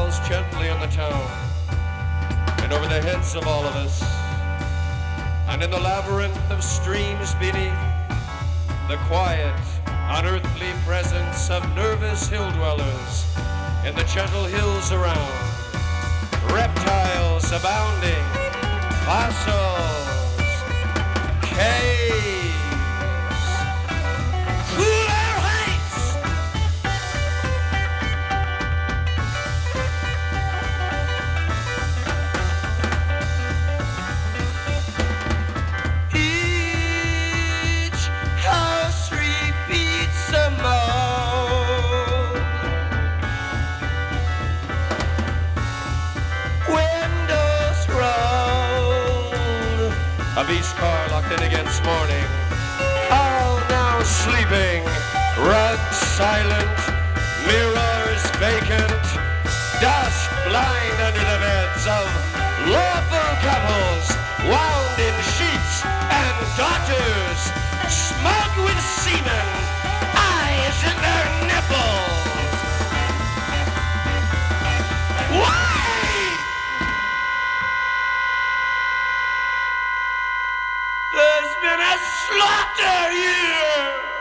falls gently on the town and over the heads of all of us. And in the labyrinth of streams beneath, the quiet, unearthly presence of nervous hill dwellers in the gentle hills around. Reptiles abounding, fossils, caves, cooler heights. Each house repeats a moan. Windows roll. A beast car locked in against morning. All now sleeping. Rugs silent. Mirrors vacant. Dust blind under the beds of lawful couples wound in sheets and doctors smug with semen. Eyes in their nipples. Why? There's been a slaughter here!